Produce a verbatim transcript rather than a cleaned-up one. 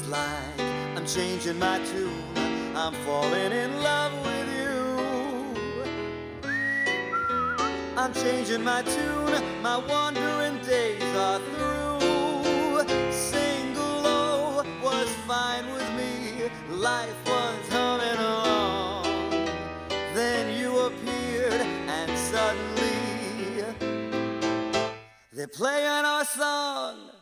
It's like I'm changing my tune, I'm falling in love with you. I'm changing my tune, my wandering days are through. Single low was fine with me, life was humming along. Then you appeared and suddenly they're playing our song.